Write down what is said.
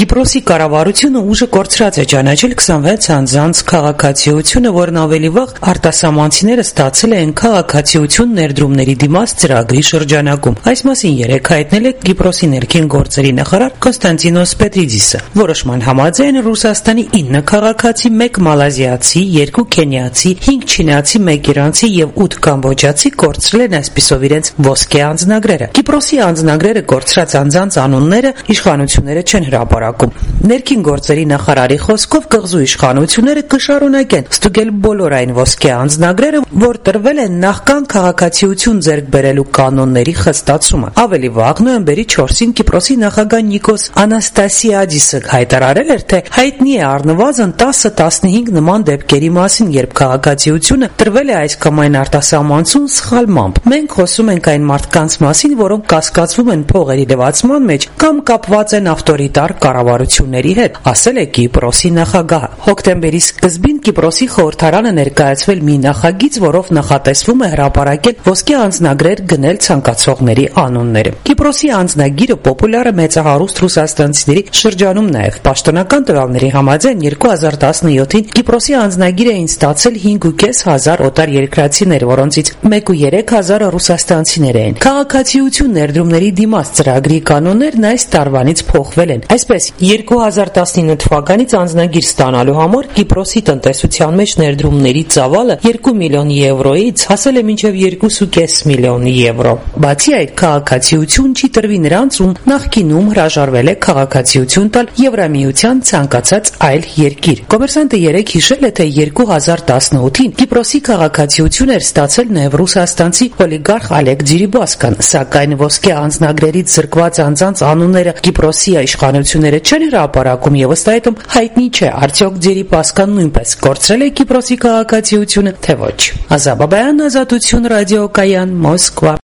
Կիպրոսի կառավարությունը ուժը կորցրած է ճանաչել 26 անձանց քաղաքացիությունը, որն ավելի վաղ արտասահմանցիները ստացել են քաղաքացիություն ներդրումների դիմաց ծրագրի շրջանակում։ Այս մասին երեկ հայտնել է Կիպրոսի ներքին գործերի նախարար Կոնստանտինոս Պետրիդիսը։ Որոշման համաձայն Ռուսաստանի 9 քաղաքացի, 1 մալազիացի, 2 քենիացի, 5 չինացի, 1 իրանցի եւ 8 կամբոջացի կորցրել են այսպիսով իրենց ոսկե անձնագրերը։ Կիպրոսի անձնագրերը կորցրած անձանց անունները իշխանությունները չեն հրապարակում։ Ներքին գործերի նախարարի խոսքով կղզու իշխանությունները կշարունակեն ստուգել բոլոր այն ոսկե անձնագրերը, որ տրվել են նախքան քաղաքացիություն ձեռք բերելու կանոնների խստացումը։ Ավելի վաղ նոյեմբերի 4-ին Կիպրոսի նախագահ Նիկոս Անաստասիադիսը հայտարարել էր, թե հայտնի է առնվազն 10-15 նման դեպքերի մասին, երբ քաղաքացիությունը տրվել է այս կամ այն արտասահմանցուն սխալմամբ։ Մենք խոսում ենք այն մարդկանց մասին, որոնք կասկածվում են փողերի լվացման մեջ կամ կապված են ավտորիտար կառավարությունների հետ, ասել է Կիպրոսի նախագահը։ Հոկտեմբերի սկզբին Կիպրոսի խորհրդարանը ներկայացվել մի նախագիծ, որով նախատեսվում է հրապարակել ոսկե անձնագրեր գնել ցանկացողների անունները։ Կիպրոսի անձնագիրը պոպուլյար է մեծահարուստ ռուսաստանցիների շրջանում նաև։ Պաշտոնական տվյալների համաձայն 2017-ին Կիպրոսի անձնագիր էին ստացել 5,500 օտար երկրացիներ, որոնցից 1,300 ռուսաստանցիներ էին։ Քաղաքացիություն ներդրումների դիմաց ծրագրի կանոններն այս տարվանից փոխվել են։ Այսպես 2019 թվականից անձնագիր ստանալու համար Կիպրոսի տնտեսության մեջ ներդրումների ծավալը 2 միլիոն եվրոից հասել է մինչև 2,5 միլիոն եվրո։ Բացի այդ, քաղաքացիություն չի տրվի նրանց, ում նախկինում հրաժարվել է քաղաքացիություն տալ Եվրամիության ցանկացած այլ երկիր։ Կոմերսանտը երեկ հիշել է, թե 2018-ին Կիպրոսի քաղաքացիություն էր ստացել նաև ռուսաստանցի օլիգարխ Ալեկ Ջիրիբասկան, սակայն ոսկե անձնագրերից զրկված անձանց անունները Կիպրոսի իշխանությունները չեն հրապարակում եւ ըստ այդմ հայտնի չէ, արդյոք Ջիրիբասկան նույնպես կորցրել է Կիպրոսի քաղաքացիությունը, թե ոչ։ Ազատ Բաբայան, Ազատություն ռադիոկայան, Մոսկվա։